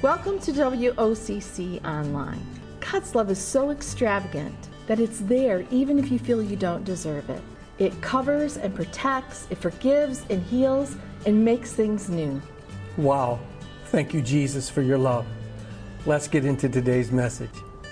Welcome to WOCC Online. God's love is so extravagant that it's there even if you feel you don't deserve it. It covers and protects, it forgives and heals and makes things new. Wow. Thank you, Jesus, for your love. Let's get into today's message.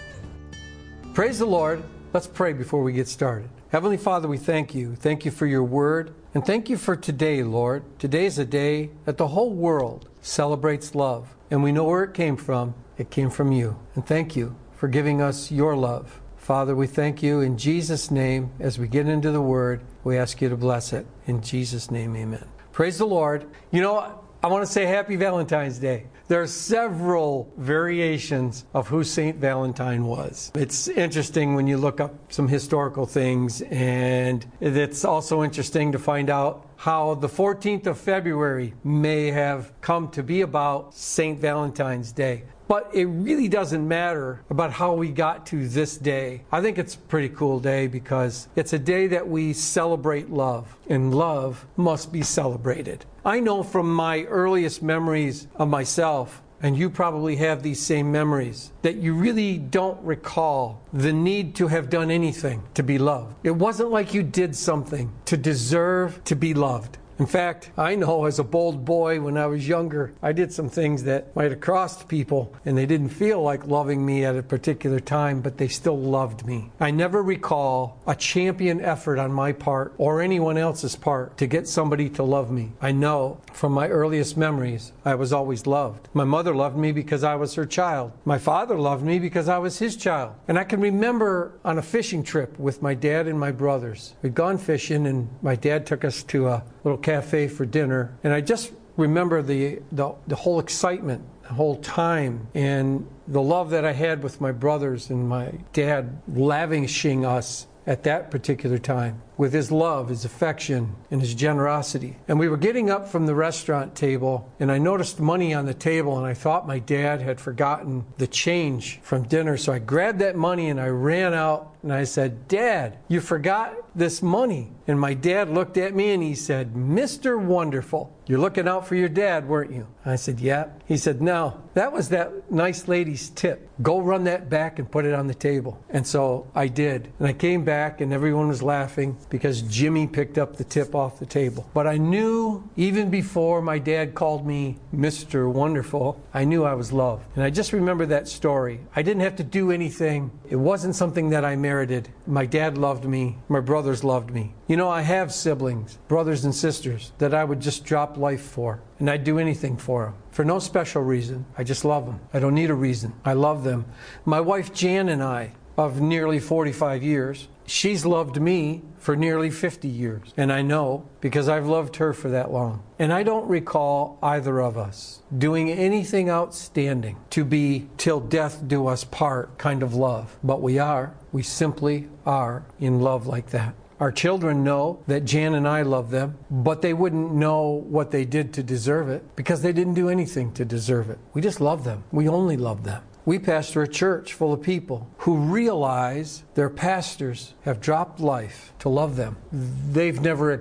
Praise the Lord. Let's pray before we get started. Heavenly Father, we thank you. Thank you for your word. And thank you for today, Lord. Today is a day that the whole world celebrates love. And we know where it came from. It came from you. And thank you for giving us your love. Father, we thank you in Jesus' name. As we get into the word, we ask you to bless it. In Jesus' name, amen. Praise the Lord. You know, I want to say happy Valentine's Day. There are several variations of who Saint Valentine was. It's interesting when you look up some historical things, and it's also interesting to find out how the 14th of February may have come to be about Saint Valentine's Day. But it really doesn't matter about how we got to this day. I think it's a pretty cool day because it's a day that we celebrate love, and love must be celebrated. I know from my earliest memories of myself, and you probably have these same memories, that you really don't recall the need to have done anything to be loved. It wasn't like you did something to deserve to be loved. In fact, I know as a bold boy when I was younger, I did some things that might have crossed people and they didn't feel like loving me at a particular time, but they still loved me. I never recall a champion effort on my part or anyone else's part to get somebody to love me. I know from my earliest memories, I was always loved. My mother loved me because I was her child. My father loved me because I was his child. And I can remember on a fishing trip with my dad and my brothers. We'd gone fishing and my dad took us to a little cafe for dinner, and I just remember the whole excitement, the whole time, and the love that I had with my brothers and my dad lavishing us at that particular time with his love, his affection, and his generosity. And we were getting up from the restaurant table, and I noticed money on the table, and I thought my dad had forgotten the change from dinner. So I grabbed that money and I ran out and I said, "Dad, you forgot this money." And my dad looked at me and he said, "Mr. Wonderful, you're looking out for your dad, weren't you?" I said, "Yeah." He said, "No, that was that nice lady's tip. Go run that back and put it on the table." And so I did. And I came back and everyone was laughing because Jimmy picked up the tip off the table. But I knew even before my dad called me Mr. Wonderful, I knew I was loved. And I just remember that story. I didn't have to do anything. It wasn't something that I merited. My dad loved me. My brothers loved me. You know, I have siblings, brothers and sisters, that I would just drop life for. And I'd do anything for them. For no special reason. I just love them. I don't need a reason. I love them. My wife Jan and I, of nearly 45 years, she's loved me for nearly 50 years. And I know because I've loved her for that long. And I don't recall either of us doing anything outstanding to be till death do us part kind of love. But we simply are in love like that. Our children know that Jan and I love them, but they wouldn't know what they did to deserve it because they didn't do anything to deserve it. We just love them. We only love them. We pastor a church full of people who realize their pastors have dropped life to love them. They've never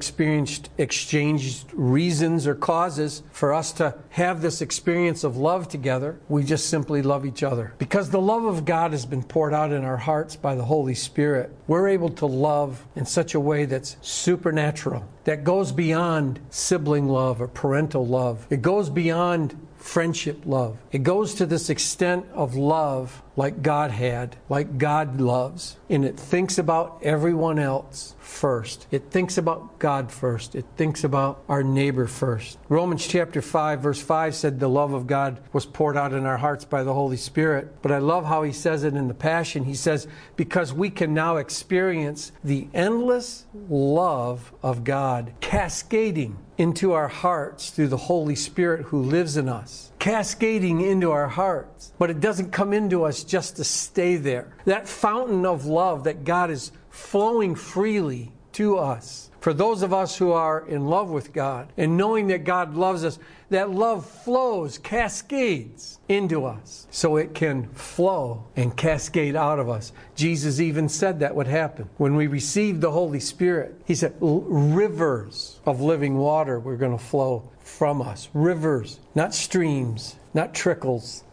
exchanged reasons or causes for us to have this experience of love together. We just simply love each other. Because the love of God has been poured out in our hearts by the Holy Spirit, we're able to love in such a way that's supernatural, that goes beyond sibling love or parental love. It goes beyond friendship love. It goes to this extent of love like God had, like God loves. And it thinks about everyone else first. It thinks about God first. It thinks about our neighbor first. Romans chapter 5 verse 5 said the love of God was poured out in our hearts by the Holy Spirit. But I love how he says it in the Passion. He says, because we can now experience the endless love of God cascading into our hearts through the Holy Spirit who lives in us. Cascading into our hearts. But it doesn't come into us just to stay there. That fountain of love that God is flowing freely to us. For those of us who are in love with God and knowing that God loves us, that love flows, cascades into us so it can flow and cascade out of us. Jesus even said that would happen. When we received the Holy Spirit, he said rivers of living water were going to flow from us. Rivers, not streams, not trickles,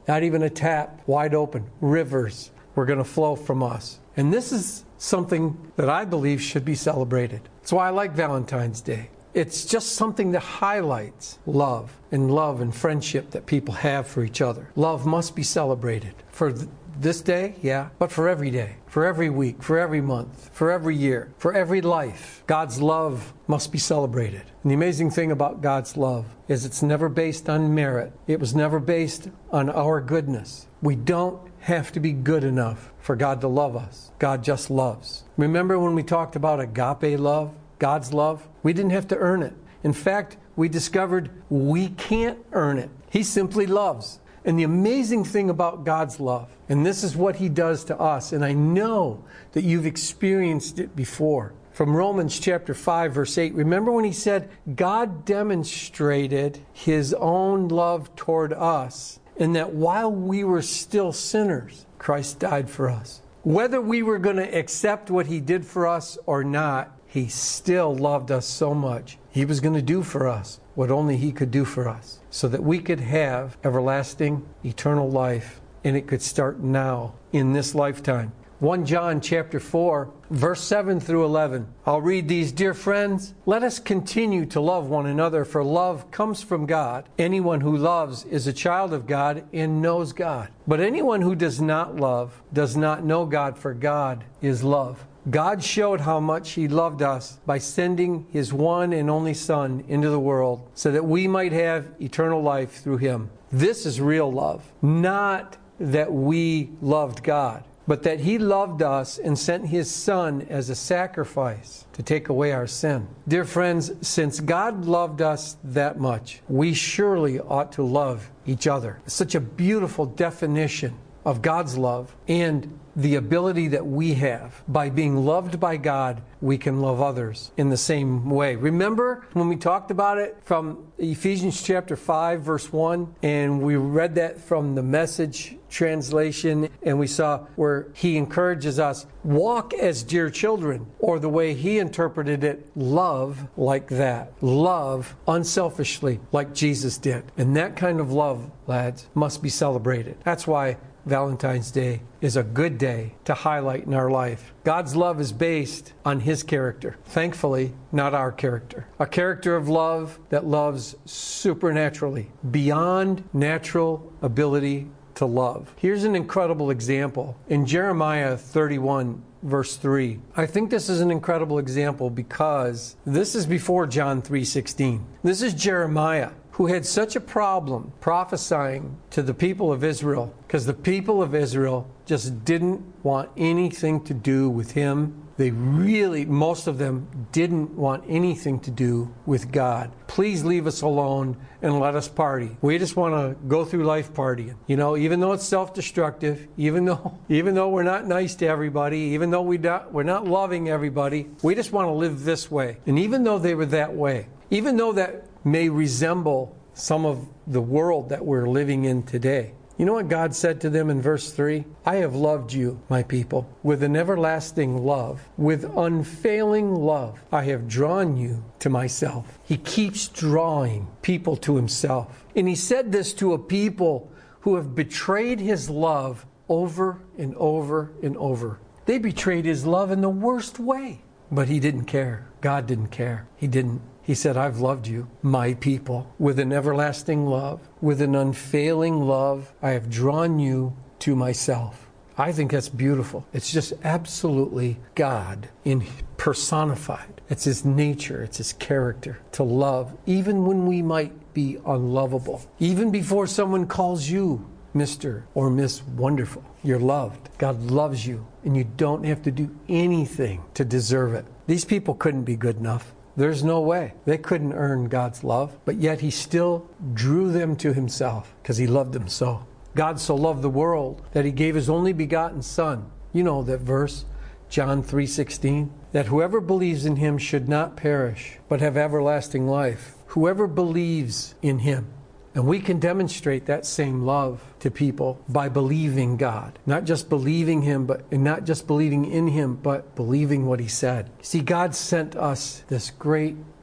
Not even a tap, wide open. Rivers were going to flow from us. And this is something that I believe should be celebrated. That's why I like Valentine's Day. It's just something that highlights love and friendship that people have for each other. Love must be celebrated. For this day, yeah, but for every day, for every week, for every month, for every year, for every life. God's love must be celebrated. And the amazing thing about God's love is it's never based on merit. It was never based on our goodness. We don't have to be good enough for God to love us. God just loves. Remember when we talked about agape love, God's love? We didn't have to earn it. In fact, we discovered we can't earn it. He simply loves. And the amazing thing about God's love, and this is what He does to us, and I know that you've experienced it before. From Romans chapter 5, verse 8, remember when He said, God demonstrated His own love toward us, in that while we were still sinners, Christ died for us. Whether we were going to accept what He did for us or not, He still loved us so much. He was going to do for us what only He could do for us, so that we could have everlasting, eternal life, and it could start now, in this lifetime. 1 John chapter 4, verse 7 through 11. I'll read these. Dear friends, let us continue to love one another, for love comes from God. Anyone who loves is a child of God and knows God. But anyone who does not love does not know God, for God is love. God showed how much He loved us by sending His one and only Son into the world so that we might have eternal life through Him. This is real love. Not that we loved God, but that He loved us and sent His Son as a sacrifice to take away our sin. Dear friends, since God loved us that much, we surely ought to love each other. It's such a beautiful definition of God's love and the ability that we have. By being loved by God, we can love others in the same way. Remember when we talked about it from Ephesians chapter 5, verse 1, and we read that from the Message translation, and we saw where He encourages us, walk as dear children, or the way He interpreted it, love like that. Love unselfishly like Jesus did. And that kind of love, lads, must be celebrated. That's why Valentine's Day is a good day to highlight in our life. God's love is based on His character. Thankfully, not our character. A character of love that loves supernaturally, beyond natural ability to love. Here's an incredible example. In Jeremiah 31, verse 3. I think this is an incredible example because this is before John 3:16. This is Jeremiah, who had such a problem prophesying to the people of Israel, because the people of Israel just didn't want anything to do with him. They really, most of them, didn't want anything to do with God. Please leave us alone and let us party. We just want to go through life partying. You know, even though it's self-destructive, even though we're not nice to everybody, even though we're not loving everybody, we just want to live this way. And even though they were that way, even though that may resemble some of the world that we're living in today, you know what God said to them in verse 3? I have loved you, my people, with an everlasting love. With unfailing love, I have drawn you to myself. He keeps drawing people to Himself. And He said this to a people who have betrayed His love over and over and over. They betrayed His love in the worst way. But He didn't care. God didn't care. He didn't. He said, I've loved you, my people, with an everlasting love, with an unfailing love. I have drawn you to myself. I think that's beautiful. It's just absolutely God in personified. It's His nature. It's His character to love, even when we might be unlovable. Even before someone calls you Mr. or Miss Wonderful, you're loved. God loves you, and you don't have to do anything to deserve it. These people couldn't be good enough. There's no way. They couldn't earn God's love, but yet He still drew them to Himself because He loved them so. God so loved the world that He gave His only begotten Son. You know that verse, John 3:16, that whoever believes in Him should not perish, but have everlasting life. Whoever believes in Him. And we can demonstrate that same love to people by believing God. Not just believing Him, and not just believing in Him, but believing what He said. See, God sent us this great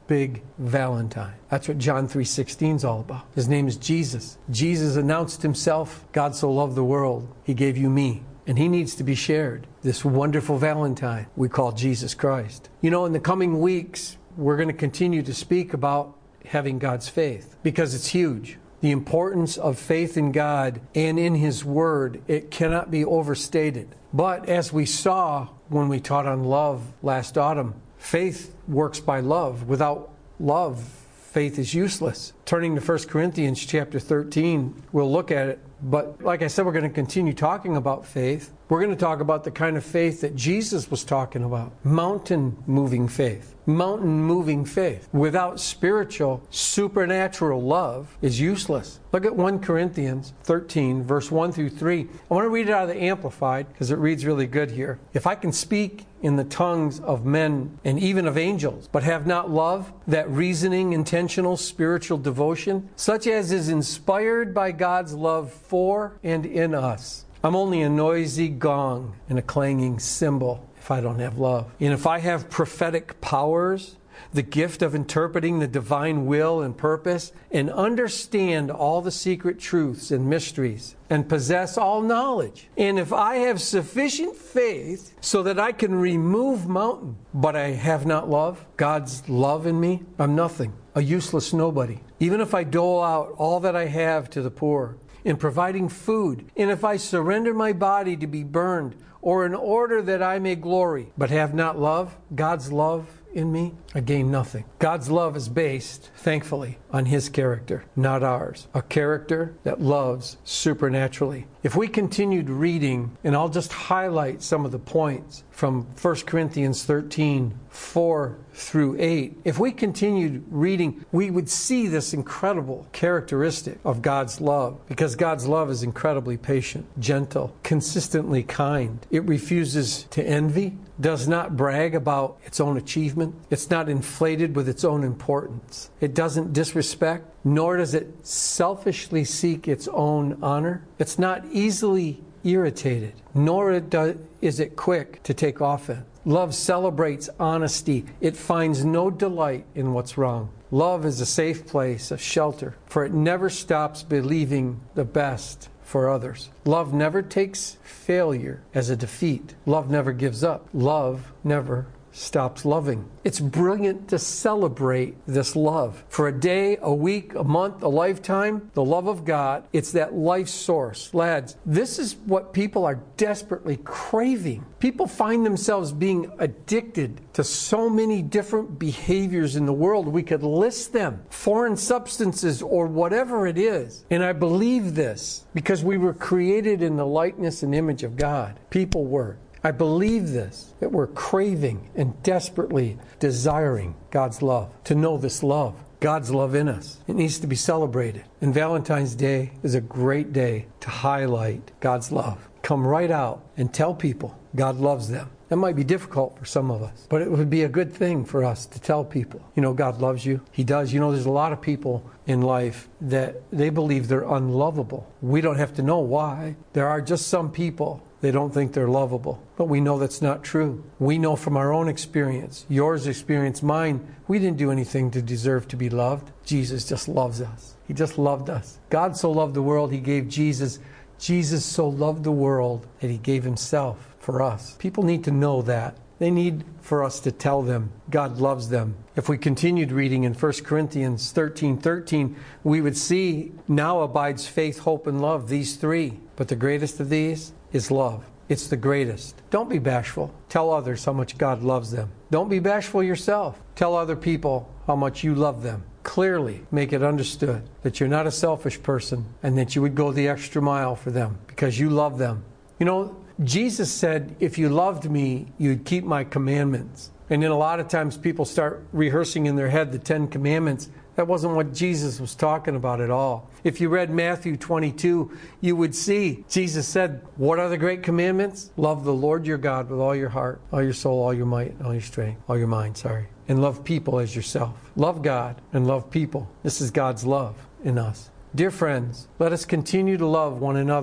big Valentine. That's what John 3:16 is all about. His name is Jesus. Jesus announced himself. God so loved the world, he gave you me. And he needs to be shared. This wonderful Valentine we call Jesus Christ. You know, in the coming weeks, we're going to continue to speak about having God's faith because it's huge. The importance of faith in God and in his word, it cannot be overstated. But as we saw when we taught on love last autumn, faith works by love. Without love, faith is useless. Turning to 1 Corinthians chapter 13, we'll look at it. But like I said, we're going to continue talking about faith. We're going to talk about the kind of faith that Jesus was talking about. Mountain-moving faith. Mountain-moving faith. Without spiritual, supernatural love is useless. Look at 1 Corinthians 13, verse 1 through 3. I want to read it out of the Amplified because it reads really good here. If I can speak in the tongues of men and even of angels, but have not love, that reasoning, intentional, spiritual devotion, such as is inspired by God's love for and in us, I'm only a noisy gong and a clanging cymbal if I don't have love. And if I have prophetic powers, the gift of interpreting the divine will and purpose, and understand all the secret truths and mysteries, and possess all knowledge, and if I have sufficient faith so that I can remove mountain, but I have not love, God's love in me, I'm nothing, a useless nobody. Even if I dole out all that I have to the poor, in providing food, and if I surrender my body to be burned, or in order that I may glory, but have not love, God's love in me, I gain nothing. God's love is based, thankfully, on his character, not ours. A character that loves supernaturally. If we continued reading, and I'll just highlight some of the points from 1 Corinthians 13, 4 through 8. If we continued reading, we would see this incredible characteristic of God's love. Because God's love is incredibly patient, gentle, consistently kind. It refuses to envy, does not brag about its own achievement. It's not inflated with its own importance. It doesn't disrespect, nor does it selfishly seek its own honor. It's not easily irritated, nor is it quick to take offense. Love celebrates honesty. It finds no delight in what's wrong. Love is a safe place, a shelter, for it never stops believing the best for others. Love never takes failure as a defeat. Love never gives up. Love never stops loving. It's brilliant to celebrate this love. For a day, a week, a month, a lifetime, the love of God, it's that life source. Lads, this is what people are desperately craving. People find themselves being addicted to so many different behaviors in the world. We could list them. Foreign substances or whatever it is. And I believe this because we were created in the likeness and image of God. People were. I believe this, that we're craving and desperately desiring God's love, to know this love, God's love in us. It needs to be celebrated. And Valentine's Day is a great day to highlight God's love. Come right out and tell people God loves them. That might be difficult for some of us, but it would be a good thing for us to tell people, you know, God loves you. He does. You know, there's a lot of people in life that they believe they're unlovable. We don't have to know why. There are just some people they don't think they're lovable. But we know that's not true. We know from our own experience, yours experience, mine, we didn't do anything to deserve to be loved. Jesus just loves us. He just loved us. God so loved the world, he gave Jesus. Jesus so loved the world that he gave himself for us. People need to know that. They need for us to tell them God loves them. If we continued reading in 1 Corinthians 13:13, we would see now abides faith, hope, and love, these three. But the greatest of these is love. It's the greatest. Don't be bashful. Tell others how much God loves them. Don't be bashful yourself. Tell other people how much you love them. Clearly make it understood that you're not a selfish person and that you would go the extra mile for them because you love them. You know, Jesus said, if you loved me, you'd keep my commandments. And then a lot of times people start rehearsing in their head the 10 commandments. That wasn't what Jesus was talking about at all. If you read Matthew 22, you would see Jesus said, what are the great commandments? Love the Lord your God with all your heart, all your soul, all your might, all your strength, all your mind, and love people as yourself. Love God and love people. This is God's love in us. Dear friends, let us continue to love one another.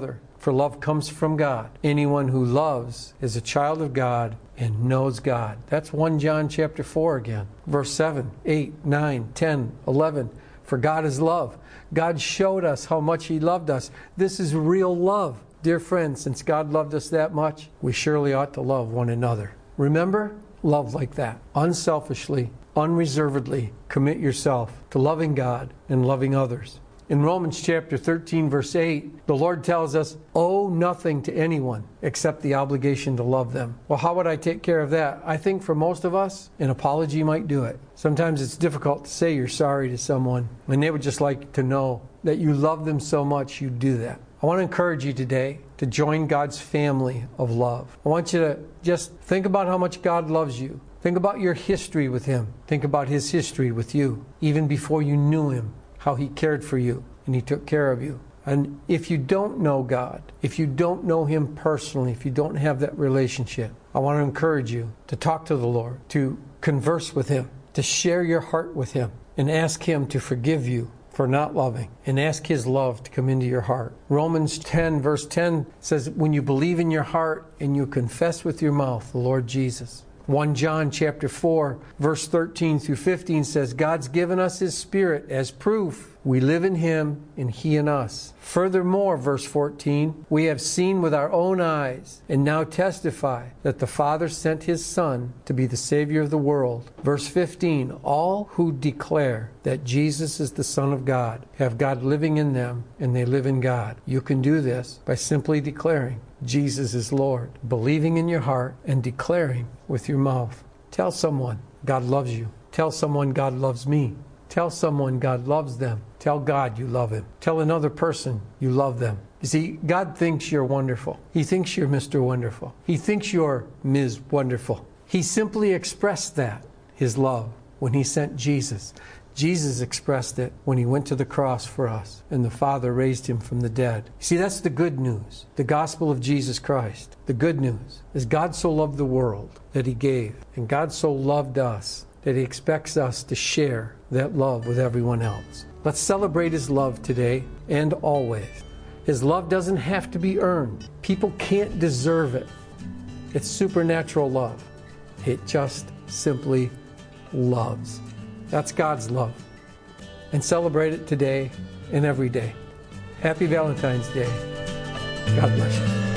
for love comes from God. Anyone who loves is a child of God and knows God. That's 1 John chapter 4 again. Verse 7, 8, 9, 10, 11. For God is love. God showed us how much He loved us. This is real love. Dear friends, since God loved us that much, we surely ought to love one another. Remember, love like that. Unselfishly, unreservedly commit yourself to loving God and loving others. In Romans chapter 13, verse 8, the Lord tells us, owe nothing to anyone except the obligation to love them. Well, how would I take care of that? I think for most of us, an apology might do it. Sometimes it's difficult to say you're sorry to someone, and they would just like to know that you love them so much you do that. I want to encourage you today to join God's family of love. I want you to just think about how much God loves you. Think about your history with Him. Think about His history with you, even before you knew Him, how He cared for you and He took care of you. And if you don't know God, if you don't know Him personally, if you don't have that relationship, I want to encourage you to talk to the Lord, to converse with Him, to share your heart with Him, and ask Him to forgive you for not loving, and ask His love to come into your heart. Romans 10 verse 10 says, when you believe in your heart and you confess with your mouth the Lord Jesus. 1 John chapter 4 verse 13 through 15 says, God's given us His Spirit as proof we live in Him and He in us. Furthermore, verse 14, we have seen with our own eyes and now testify that the Father sent His Son to be the Savior of the world. Verse 15, all who declare that Jesus is the Son of God have God living in them and they live in God. You can do this by simply declaring Jesus is Lord, believing in your heart and declaring with your mouth. Tell someone God loves you. Tell someone God loves me. Tell someone God loves them. Tell God you love Him. Tell another person you love them. You see, God thinks you're wonderful. He thinks you're Mr. Wonderful. He thinks you're Ms. Wonderful. He simply expressed that, His love, when He sent Jesus. Jesus expressed it when He went to the cross for us, and the Father raised Him from the dead. See, that's the good news, the gospel of Jesus Christ. The good news is God so loved the world that He gave, and God so loved us that He expects us to share that love with everyone else. Let's celebrate His love today and always. His love doesn't have to be earned. People can't deserve it. It's supernatural love. It just simply loves. That's God's love. And celebrate it today and every day. Happy Valentine's Day. God bless you.